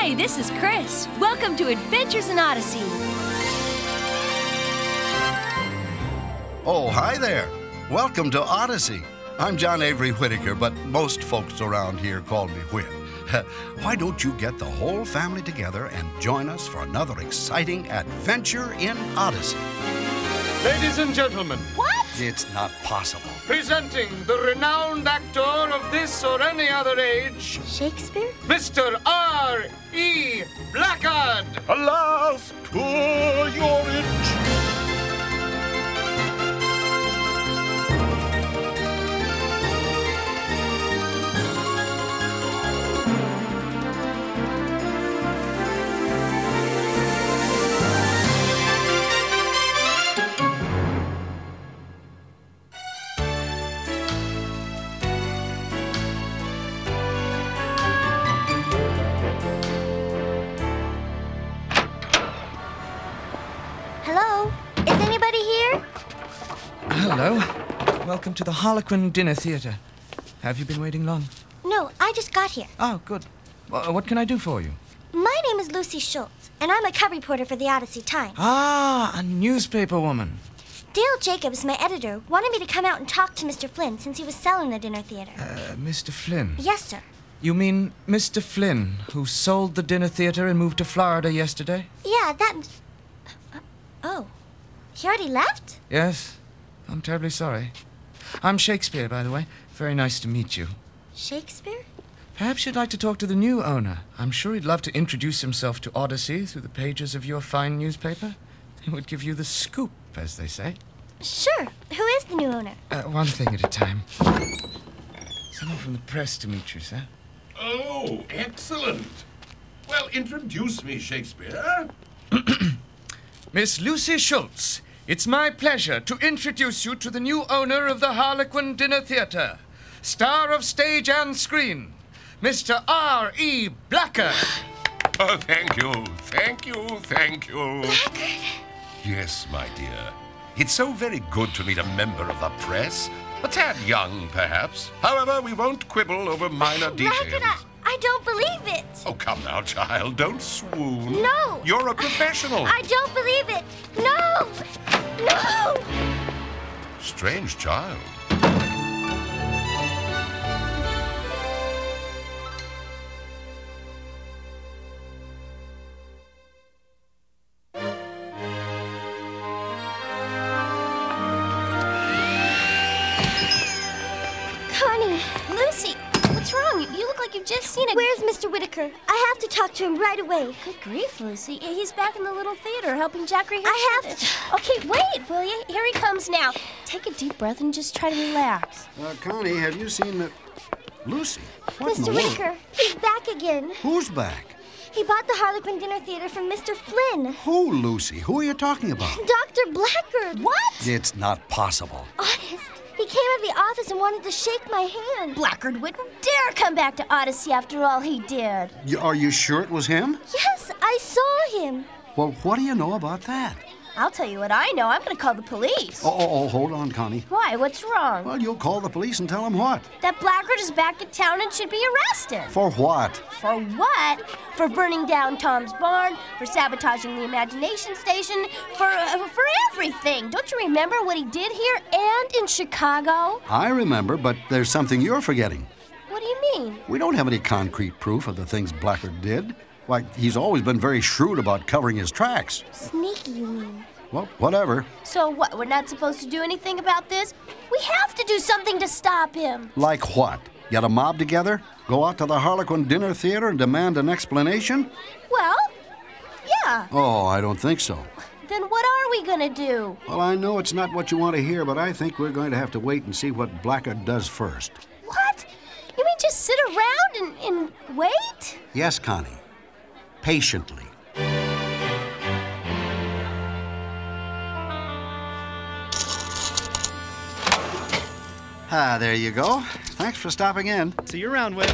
Hi, this is Chris. Welcome to Adventures in Odyssey. Oh, hi there. Welcome to Odyssey. I'm John Avery Whittaker, but most folks around here call me Whit. Why don't you get the whole family together and join us for another exciting adventure in Odyssey? Ladies and gentlemen. What? It's not possible. Presenting the renowned actor of this or any other age, Shakespeare? Mr. R.E. Blackard. Alas, poor your age. Hello? Is anybody here? Hello. Welcome to the Harlequin Dinner Theatre. Have you been waiting long? No, I just got here. Oh, good. What can I do for you? My name is Lucy Schultz, and I'm a cub reporter for the Odyssey Times. Ah, a newspaper woman. Dale Jacobs, my editor, wanted me to come out and talk to Mr. Flynn since he was selling the dinner theater. Mr. Flynn. Yes, sir. You mean Mr. Flynn, who sold the dinner theater and moved to Florida yesterday? Yeah, that... Oh, he already left? Yes. I'm terribly sorry. I'm Shakespeare, by the way. Very nice to meet you. Shakespeare? Perhaps you'd like to talk to the new owner. I'm sure he'd love to introduce himself to Odyssey through the pages of your fine newspaper. He would give you the scoop, as they say. Sure. Who is the new owner? One thing at a time. Someone from the press to meet you, sir. Oh, excellent. Well, introduce me, Shakespeare. Miss Lucy Schultz, it's my pleasure to introduce you to the new owner of the Harlequin Dinner Theatre, star of stage and screen, Mr. R.E. Blackard. Oh, thank you, thank you, thank you. Blackard? Yes, my dear. It's so very good to meet a member of the press. A tad young, perhaps. However, we won't quibble over minor details. Blackard, I don't believe it. Oh, come now, child. Don't swoon. No. You're a professional. I don't believe it. No! No! Strange child. Connie, Lucy, what's wrong? You look like you've just seen a... where's Mr. Whittaker? I have to talk to him right away. Good grief, Lucy. He's back in the little theater helping Jack rehearse. I have to... Okay, wait, will you? Here he comes now. Take a deep breath and just try to relax. Connie, have you seen the... Lucy? What in Mr. the world? Whittaker, he's back again. Who's back? He bought the Harlequin Dinner Theater from Mr. Flynn. Who, Lucy? Who are you talking about? Dr. Blackard. What? It's not possible. Honest. He came out of the office and wanted to shake my hand. Blackard wouldn't dare come back to Odyssey after all he did. Are you sure it was him? Yes, I saw him. Well, what do you know about that? I'll tell you what I know. I'm going to call the police. Oh, hold on, Connie. Why? What's wrong? Well, you'll call the police and tell them what? That Blackard is back in town and should be arrested. For what? For what? For burning down Tom's barn, for sabotaging the imagination station, for everything. Don't you remember what he did here and in Chicago? I remember, but there's something you're forgetting. What do you mean? We don't have any concrete proof of the things Blackard did. Why, he's always been very shrewd about covering his tracks. Sneaky, you mean? Well, whatever. So what, we're not supposed to do anything about this? We have to do something to stop him. Like what? Get a mob together? Go out to the Harlequin Dinner Theater and demand an explanation? Well, yeah. Oh, I don't think so. Then what are we gonna do? Well, I know it's not what you want to hear, but I think we're going to have to wait and see what Blackard does first. What? You mean just sit around and wait? Yes, Connie. Patiently. There you go. Thanks for stopping in. See you around, Whit.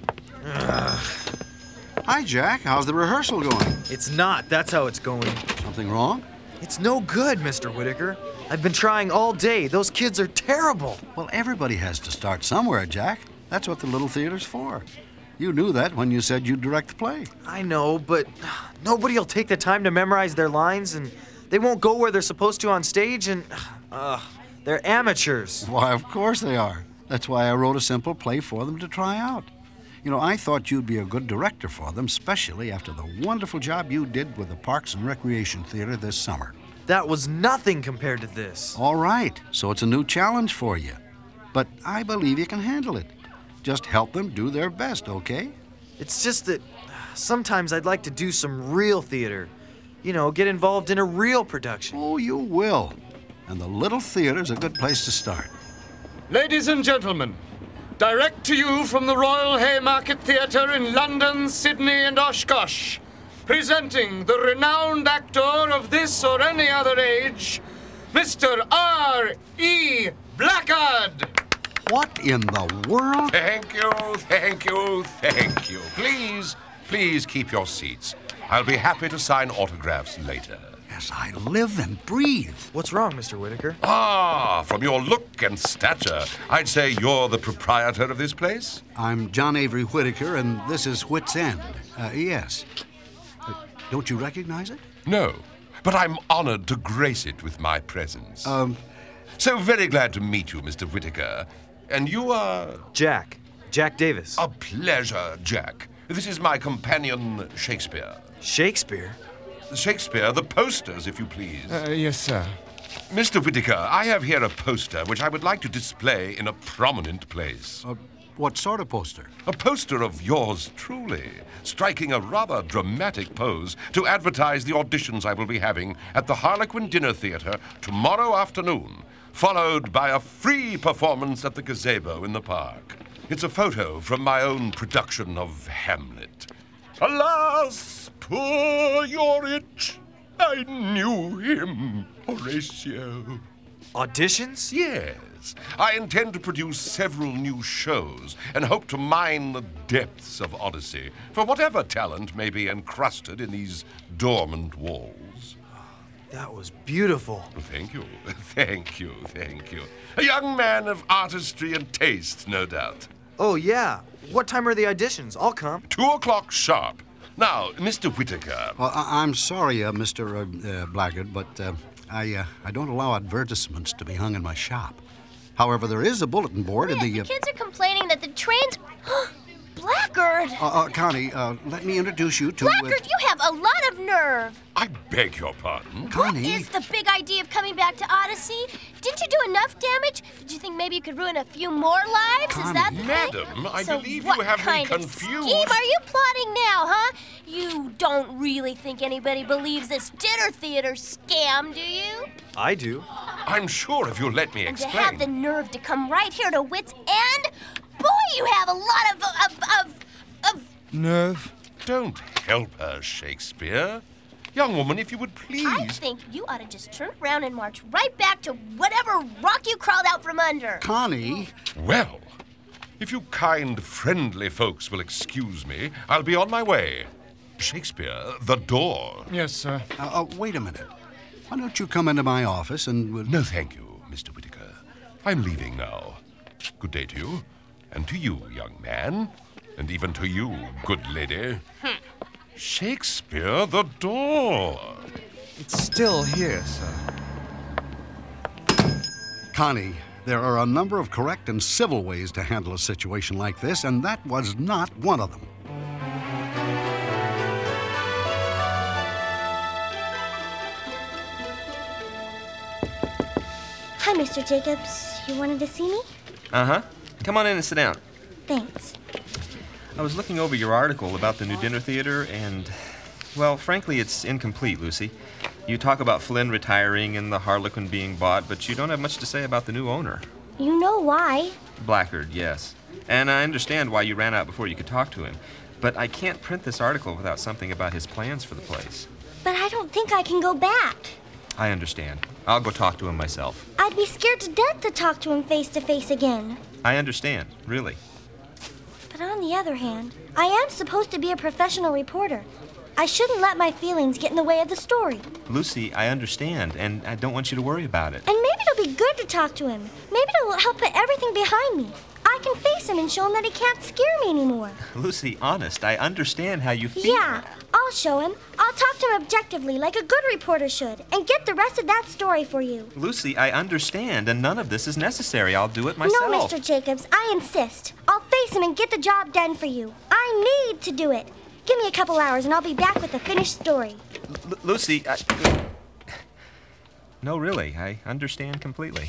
Hi, Jack. How's the rehearsal going? It's not. That's how it's going. Something wrong? It's no good, Mr. Whittaker. I've been trying all day. Those kids are terrible. Well, everybody has to start somewhere, Jack. That's what the little theater's for. You knew that when you said you'd direct the play. I know, but nobody will take the time to memorize their lines, and they won't go where they're supposed to on stage, and they're amateurs. Why, of course they are. That's why I wrote a simple play for them to try out. You know, I thought you'd be a good director for them, especially after the wonderful job you did with the Parks and Recreation Theater this summer. That was nothing compared to this. All right, so it's a new challenge for you. But I believe you can handle it. Just help them do their best, okay? It's just that sometimes I'd like to do some real theater. You know, get involved in a real production. Oh, you will. And the Little Theater's a good place to start. Ladies and gentlemen, direct to you from the Royal Haymarket Theatre in London, Sydney, and Oshkosh, presenting the renowned actor of this or any other age, Mr. R.E. Blackard. What in the world? Thank you, thank you, thank you. Please keep your seats. I'll be happy to sign autographs later. Yes, I live and breathe. What's wrong, Mr. Whitaker? From your look and stature, I'd say you're the proprietor of this place? I'm John Avery Whitaker, and this is Whit's End. Yes. Don't you recognize it? No, but I'm honored to grace it with my presence. So very glad to meet you, Mr. Whitaker. And you are? Jack Davis. A pleasure, Jack. This is my companion, Shakespeare. Shakespeare? Shakespeare, the posters, if you please. Yes, sir. Mr. Whitaker, I have here a poster which I would like to display in a prominent place. What sort of poster? A poster of yours truly, striking a rather dramatic pose to advertise the auditions I will be having at the Harlequin Dinner Theater tomorrow afternoon, followed by a free performance at the gazebo in the park. It's a photo from my own production of Hamlet. Alas, poor Yorich, I knew him, Horatio. Auditions? Yes. I intend to produce several new shows and hope to mine the depths of Odyssey for whatever talent may be encrusted in these dormant walls. That was beautiful. Thank you. Thank you. Thank you. A young man of artistry and taste, no doubt. Oh, yeah. What time are the auditions? I'll come. 2:00 sharp. Now, Mr. Whitaker. Well, I'm sorry, Mr. Blackard, but I don't allow advertisements to be hung in my shop. However, there is a bulletin board in the... The kids are complaining that the trains... Blackard! Connie, let me introduce you to... Blackard, you have a lot of nerve. I beg your pardon. Connie... What is the big idea of coming back to Odyssey? Didn't you do enough damage? Did you think maybe you could ruin a few more lives? Connie. Is that the Madam, thing? I So believe what you have me kind of confused. scheme are you plotting now, huh? You don't really think anybody believes this dinner theater scam, do you? I do. I'm sure if you'll let me And to explain. have the nerve to come right here to Whit's End? Boy, you have a lot of Nerve? Don't help her, Shakespeare. Young woman, if you would please. I think you ought to just turn around and march right back to whatever rock you crawled out from under. Connie... Well, if you kind, friendly folks will excuse me, I'll be on my way. Shakespeare, the door. Yes, sir. wait a minute. Why don't you come into my office and we'll... No, thank you, Mr. Whitaker. I'm leaving now. Good day to you, and to you, young man, and even to you, good lady. Shakespeare, the door. It's still here, sir. Connie, there are a number of correct and civil ways to handle a situation like this, and that was not one of them. Hi, Mr. Jacobs. You wanted to see me? Uh-huh. Come on in and sit down. Thanks. I was looking over your article about the new dinner theater, and, well, frankly, it's incomplete, Lucy. You talk about Flynn retiring and the Harlequin being bought, but you don't have much to say about the new owner. You know why. Blackard, yes. And I understand why you ran out before you could talk to him. But I can't print this article without something about his plans for the place. But I don't think I can go back. I understand. I'll go talk to him myself. I'd be scared to death to talk to him face to face again. I understand, really. But on the other hand, I am supposed to be a professional reporter. I shouldn't let my feelings get in the way of the story. Lucy, I understand, and I don't want you to worry about it. And maybe it'll be good to talk to him. Maybe it'll help put everything behind me. I can face him and show him that he can't scare me anymore. Lucy, honest, I understand how you feel. Yeah, I'll show him. I'll talk to him objectively like a good reporter should and get the rest of that story for you. Lucy, I understand, and none of this is necessary. I'll do it myself. No, Mr. Jacobs, I insist. I'll face him and get the job done for you. I need to do it. Give me a couple hours and I'll be back with a finished story. Lucy, No, really, I understand completely.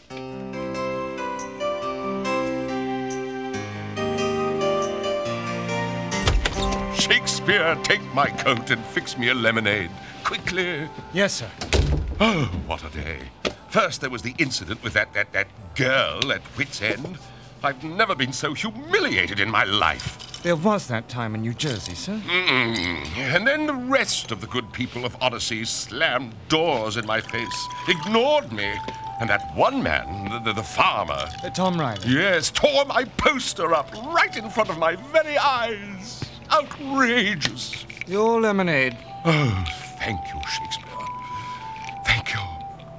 Shakespeare, take my coat and fix me a lemonade. Quickly. Yes, sir. Oh, what a day. First, there was the incident with that girl at Wits End. I've never been so humiliated in my life. There was that time in New Jersey, sir. And then the rest of the good people of Odyssey slammed doors in my face, ignored me. And that one man, the farmer... Tom Riley. Yes, tore my poster up right in front of my very eyes. Outrageous. Your lemonade. Oh, thank you, Shakespeare. Thank you.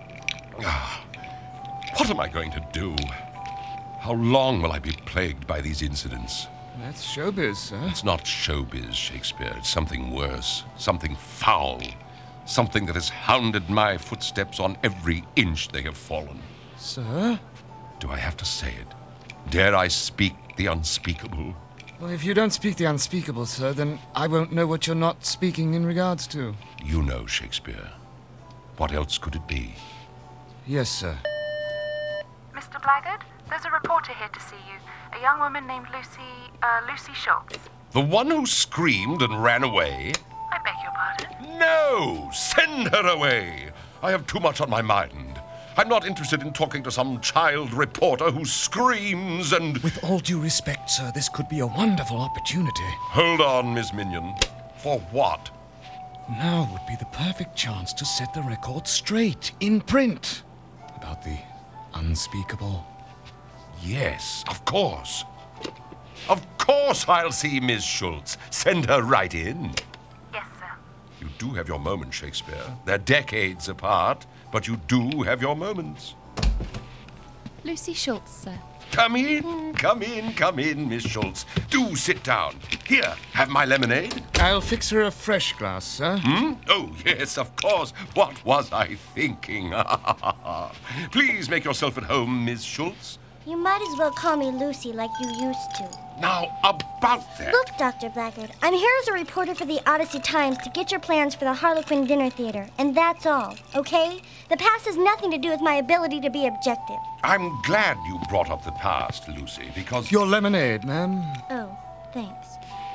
What am I going to do? How long will I be plagued by these incidents? That's showbiz, sir. It's not showbiz, Shakespeare. It's something worse, something foul, something that has hounded my footsteps on every inch they have fallen. Sir? Do I have to say it? Dare I speak the unspeakable? Well, if you don't speak the unspeakable, sir, then I won't know what you're not speaking in regards to. You know, Shakespeare. What else could it be? Yes, sir. Mr. Blackguard, there's a reporter here to see you. A young woman named Lucy Schultz. The one who screamed and ran away? I beg your pardon? No! Send her away! I have too much on my mind. I'm not interested in talking to some child reporter who screams and... With all due respect, sir, this could be a wonderful opportunity. Hold on, Miss Minion. For what? Now would be the perfect chance to set the record straight, in print, about the unspeakable. Yes, of course. Of course I'll see Miss Schultz. Send her right in. Yes, sir. You do have your moments, Shakespeare. They're decades apart, but you do have your moments. Lucy Schultz, sir. Come in, Miss Schultz. Do sit down. Here, have my lemonade. I'll fix her a fresh glass, sir. Oh, yes, of course. What was I thinking? Please make yourself at home, Miss Schultz. You might as well call me Lucy like you used to. Now, about that. Look, Dr. Blackguard, I'm here as a reporter for the Odyssey Times to get your plans for the Harlequin Dinner Theater, and that's all, okay? The past has nothing to do with my ability to be objective. I'm glad you brought up the past, Lucy, because... Your lemonade, ma'am. Oh, thanks.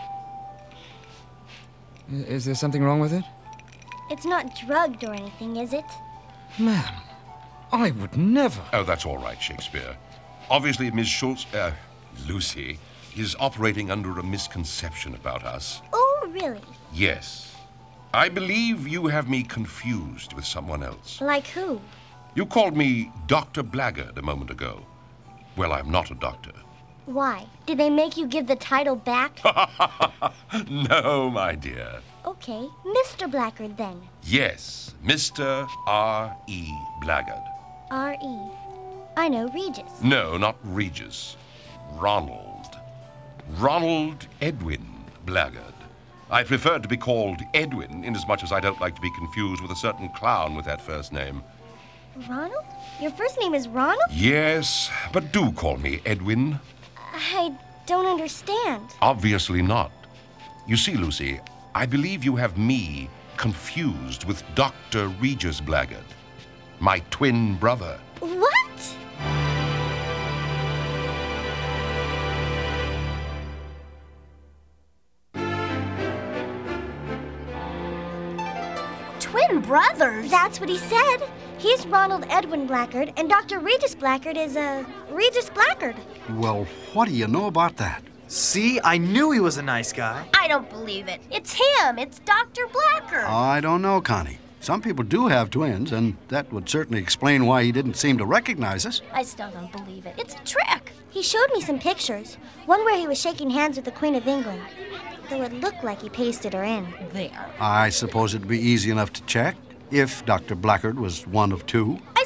Is there something wrong with it? It's not drugged or anything, is it? Ma'am, I would never. Oh, that's all right, Shakespeare. Obviously, Miss Schultz, Lucy, is operating under a misconception about us. Oh, really? Yes. I believe you have me confused with someone else. Like who? You called me Dr. Blackguard a moment ago. Well, I'm not a doctor. Why? Did they make you give the title back? No, my dear. Okay, Mr. Blackguard then. Yes, Mr. R.E. Blackguard. R.E. I know, Regis. No, not Regis. Ronald. Ronald Edwin Blackguard. I prefer to be called Edwin, inasmuch as I don't like to be confused with a certain clown with that first name. Ronald? Your first name is Ronald? Yes, but do call me Edwin. I don't understand. Obviously not. You see, Lucy, I believe you have me confused with Dr. Regis Blackguard, my twin brother. What? Twin brothers? That's what he said. He's Ronald Edwin Blackguard, and Dr. Regis Blackguard is, Regis Blackguard. Well, what do you know about that? See, I knew he was a nice guy. I don't believe it. It's him. It's Dr. Blackguard. I don't know, Connie. Some people do have twins, and that would certainly explain why he didn't seem to recognize us. I still don't believe it. It's a trick. He showed me some pictures. One where he was shaking hands with the Queen of England. Though it looked like he pasted her in. There. I suppose it'd be easy enough to check if Dr. Blackguard was one of two. I still wouldn't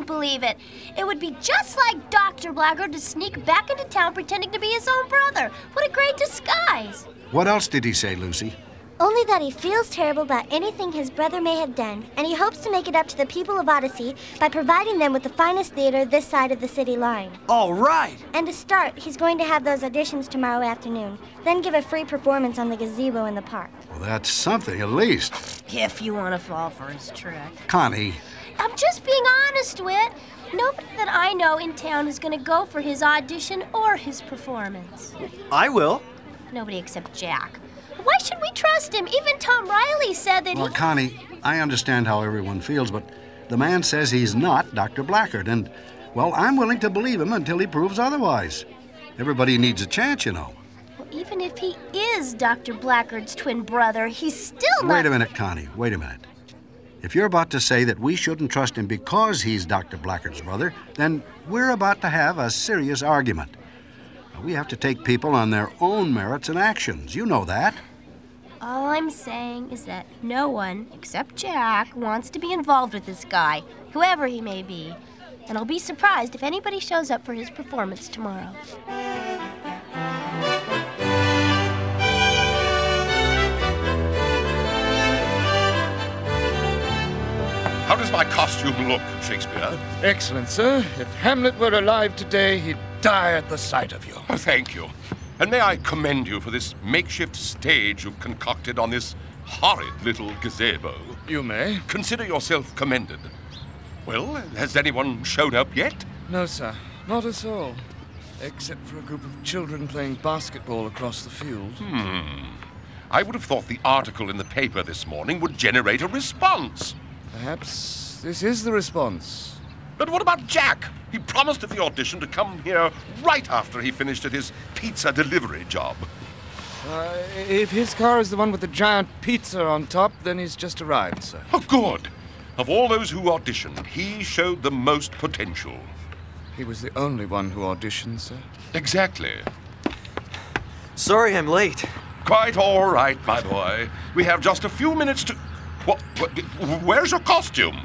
wouldn't believe it. It would be just like Dr. Blackguard to sneak back into town pretending to be his own brother. What a great disguise. What else did he say, Lucy? Only that he feels terrible about anything his brother may have done, and he hopes to make it up to the people of Odyssey by providing them with the finest theater this side of the city line. All right! And to start, he's going to have those auditions tomorrow afternoon, then give a free performance on the gazebo in the park. Well, that's something at least. If you want to fall for his trick. Connie. I'm just being honest, Whit. Nobody that I know in town is going to go for his audition or his performance. I will. Nobody except Jack. Why should we trust him? Even Tom Riley said that Well, Connie, I understand how everyone feels, but the man says he's not Dr. Blackguard, and, well, I'm willing to believe him until he proves otherwise. Everybody needs a chance, you know. Well, even if he is Dr. Blackguard's twin brother, he's still not... Wait a minute, Connie. Wait a minute. If you're about to say that we shouldn't trust him because he's Dr. Blackguard's brother, then we're about to have a serious argument. We have to take people on their own merits and actions. You know that. All I'm saying is that no one, except Jack, wants to be involved with this guy, whoever he may be. And I'll be surprised if anybody shows up for his performance tomorrow. How does my costume look, Shakespeare? Excellent, sir. If Hamlet were alive today, he'd die at the sight of you. Oh, thank you. And may I commend you for this makeshift stage you've concocted on this horrid little gazebo. You may. Consider yourself commended. Well, has anyone shown up yet? No, sir. Not at all. Except for a group of children playing basketball across the field. I would have thought the article in the paper this morning would generate a response. Perhaps this is the response. But what about Jack? He promised at the audition to come here right after he finished at his pizza delivery job. If his car is the one with the giant pizza on top, then he's just arrived, sir. Oh, good. Of all those who auditioned, he showed the most potential. He was the only one who auditioned, sir. Exactly. Sorry I'm late. Quite all right, my boy. We have just a few minutes to... Where's your costume?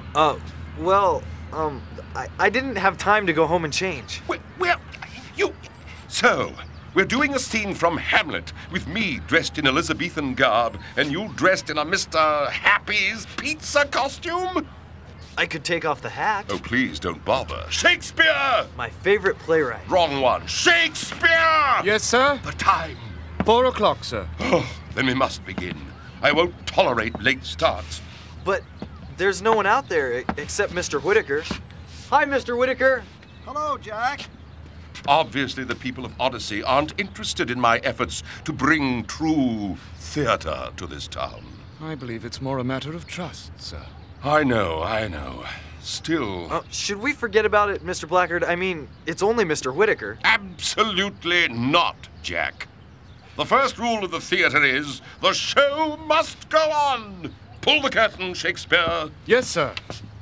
I didn't have time to go home and change. So, we're doing a scene from Hamlet with me dressed in Elizabethan garb and you dressed in a Mr. Happy's pizza costume? I could take off the hat. Oh, please don't bother. Shakespeare! My favorite playwright. Wrong one. Shakespeare! Yes, sir? The time. 4 o'clock, sir. Oh, then we must begin. I won't tolerate late starts. But there's no one out there except Mr. Whitaker. Hi, Mr. Whitaker. Hello, Jack. Obviously, the people of Odyssey aren't interested in my efforts to bring true theater to this town. I believe it's more a matter of trust, sir. I know. Still... should we forget about it, Mr. Blackguard? I mean, it's only Mr. Whitaker. Absolutely not, Jack. The first rule of the theater is the show must go on. Pull the curtain, Shakespeare. Yes, sir.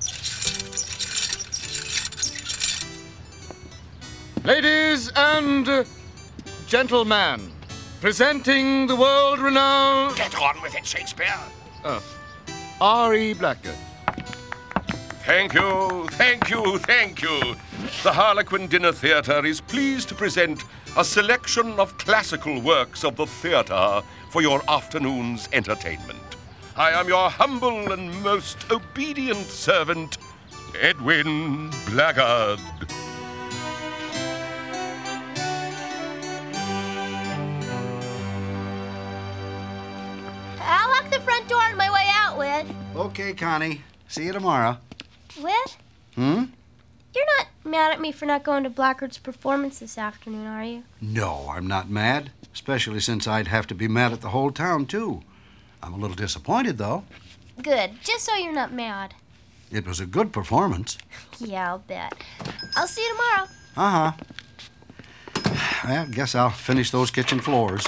Ladies and gentlemen, presenting the world-renowned... Get on with it, Shakespeare. R.E. Blackguard. Thank you. The Harlequin Dinner Theatre is pleased to present a selection of classical works of the theatre for your afternoon's entertainment. I am your humble and most obedient servant, Edwin Blackguard. I'll lock the front door on my way out, Whit. Okay, Connie. See you tomorrow. Whit? You're not mad at me for not going to Blackguard's performance this afternoon, are you? No, I'm not mad. Especially since I'd have to be mad at the whole town, too. I'm a little disappointed, though. Good, just so you're not mad. It was a good performance. Yeah, I'll bet. I'll see you tomorrow. Uh-huh. Well, guess I'll finish those kitchen floors.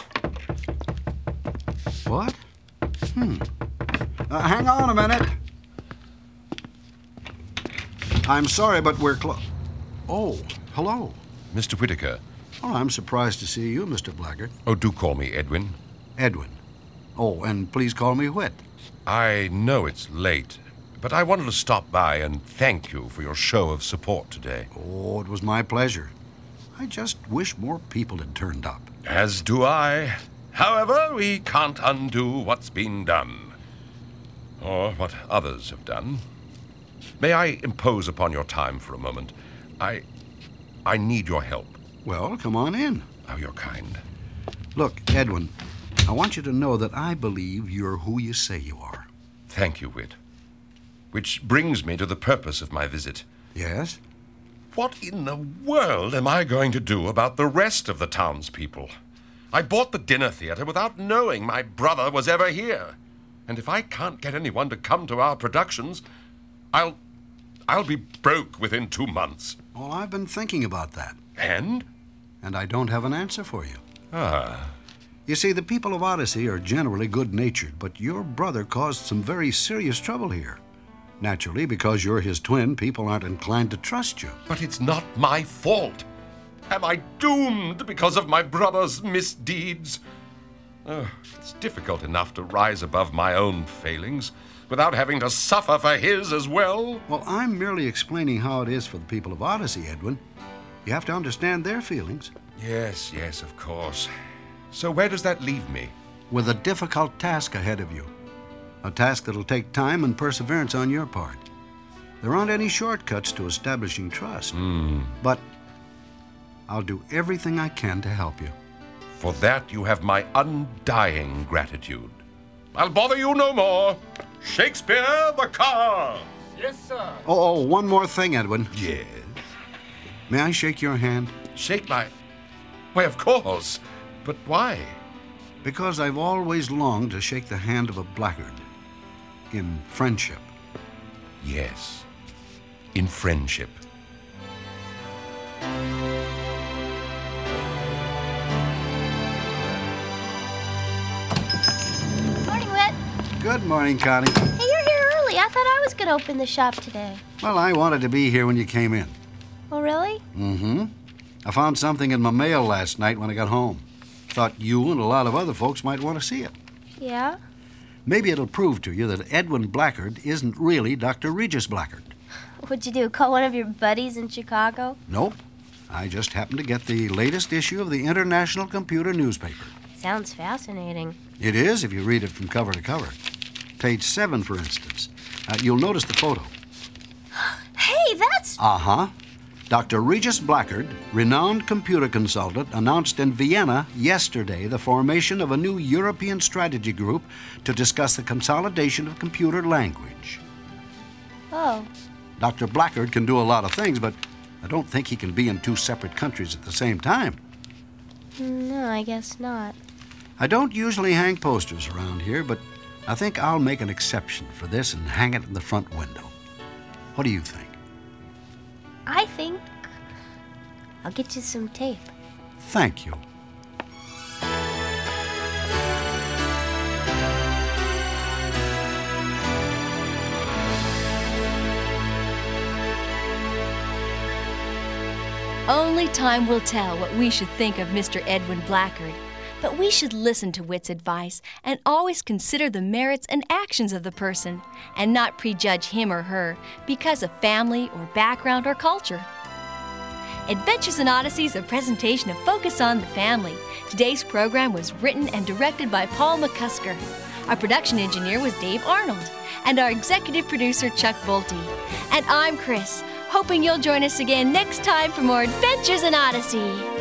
What? Hang on a minute. I'm sorry, but we're Oh, hello. Mr. Whitaker. Oh, I'm surprised to see you, Mr. Blackguard. Oh, do call me Edwin. Edwin. Oh, and please call me Whit. I know it's late. but I wanted to stop by and thank you for your show of support today. Oh, it was my pleasure. I just wish more people had turned up. As do I. However, we can't undo what's been done, or what others have done. May I impose upon your time for a moment? I need your help. Well, come on in. Oh, you're kind. Look, Edwin, I want you to know that I believe you're who you say you are. Thank you, Whit. Which brings me to the purpose of my visit. Yes? What in the world am I going to do about the rest of the townspeople? I bought the dinner theater without knowing my brother was ever here. And if I can't get anyone to come to our productions, I'll be broke within 2 months. Well, I've been thinking about that. And? And I don't have an answer for you. Ah. You see, the people of Odyssey are generally good-natured, but your brother caused some very serious trouble here. Naturally, because you're his twin, people aren't inclined to trust you. But it's not my fault. Am I doomed because of my brother's misdeeds? It's difficult enough to rise above my own failings without having to suffer for his as well. Well, I'm merely explaining how it is for the people of Odyssey, Edwin. You have to understand their feelings. Yes, of course. So where does that leave me? With a difficult task ahead of you. A task that'll take time and perseverance on your part. There aren't any shortcuts to establishing trust. But I'll do everything I can to help you. For that you have my undying gratitude. I'll bother you no more. Shakespeare, the car! Yes, sir. Oh, one more thing, Edwin. Yes? May I shake your hand? Shake my... Why, of course. But why? Because I've always longed to shake the hand of a blackguard. In friendship. Yes. In friendship. Morning, Whit. Good morning, Connie. Hey, you're here early. I thought I was going to open the shop today. Well, I wanted to be here when you came in. Oh, really? Mm-hmm. I found something in my mail last night when I got home. Thought you and a lot of other folks might want to see it. Yeah? Maybe it'll prove to you that Edwin Blackard isn't really Dr. Regis Blackard. What'd you do, call one of your buddies in Chicago? Nope. I just happened to get the latest issue of the International Computer newspaper. Sounds fascinating. It is, if you read it from cover to cover. Page 7, for instance. You'll notice the photo. Hey, that's... Uh-huh. Dr. Regis Blackard, renowned computer consultant, announced in Vienna yesterday the formation of a new European strategy group to discuss the consolidation of computer language. Oh. Dr. Blackard can do a lot of things, but I don't think he can be in 2 separate countries at the same time. No, I guess not. I don't usually hang posters around here, but I think I'll make an exception for this and hang it in the front window. What do you think? I think I'll get you some tape. Thank you. Only time will tell what we should think of Mr. Edwin Blackard. But we should listen to Whit's advice and always consider the merits and actions of the person and not prejudge him or her because of family or background or culture. Adventures in Odyssey is a presentation of Focus on the Family. Today's program was written and directed by Paul McCusker. Our production engineer was Dave Arnold, and our executive producer, Chuck Bolte. And I'm Chris, hoping you'll join us again next time for more Adventures in Odyssey.